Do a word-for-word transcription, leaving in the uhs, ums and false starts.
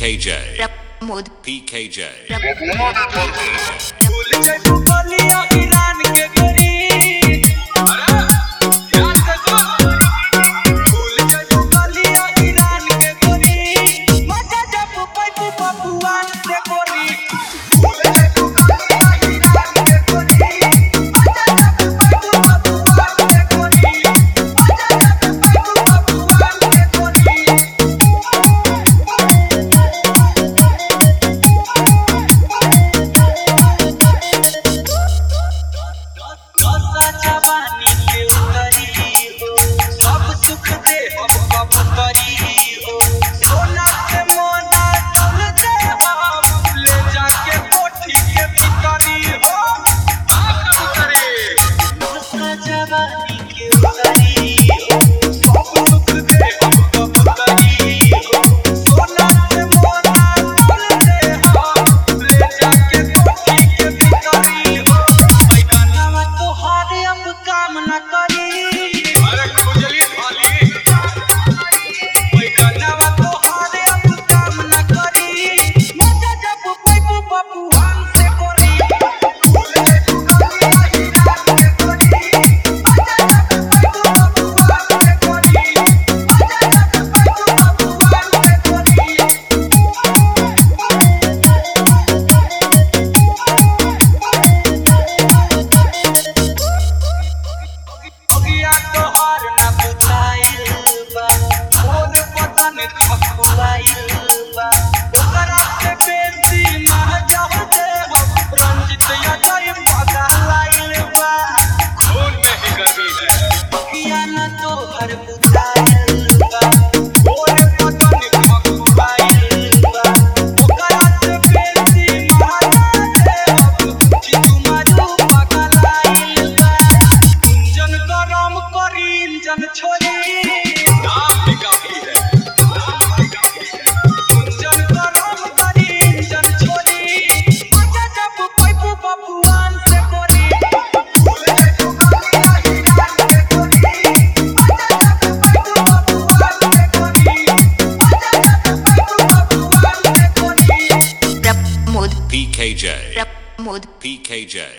K J. Pramod P K J. भूल जा तू बलिया ईरान के गोरी अरे याद कर भूल जा तू बलिया ईरान के गोरी मजा जब पैपू बबुआन से गोरी भूल जा तू बलिया ईरान के गोरी मजा जब पैपू बबुआन से गोरी मजा जब पैपू बबुआन से गोरी नशा जवानी के उतरी हो सब सुख दे हम कब करी हो सोना के मोना तोल दे हम ले जाके कोठी के भीतरी हो आप कब करे नशा जवानी के उतरी हो सब सुख दे हम कब करी हो सोना के मोना तोल दे हम ले जाके कोठी के भीतरी हो गाना तोहारे अब काम न करी अरे खुजली थाली ओए गाना तोहारे अब काम न करी मजा जब पैपू बबुआन से गोरी भूल जा तू बलिया ईरान के गोरी मजा जब पैपू बबुआन से गोरी मजा जब पैपू बबुआन से गोरी अगिया तोहार ना बुझाइल बा मोर बदन खखुआइल बा ओकरा से बेसी महजा दे हम रंजित यादव पगलाइल बा खून में ही गर्मी है अगिया ना तोहर बुझाइल बा मोर बदन खखुआइल बा ओकरा से बेसी महजा दे हम जीतू मारू पगलाइल बा इंजन गरम करी इंजन छोड़ी नाम भी काफी है इंजन गरम करी इंजन छोड़ी मजा जब पैपू बबुआन से गोरी भूल जा तू बलिया ईरान के गोरी मजा जब पैपू बबुआन से गोरी मजा जब पैपू बबुआन से गोरी Pramod P K J. Pramod P K J.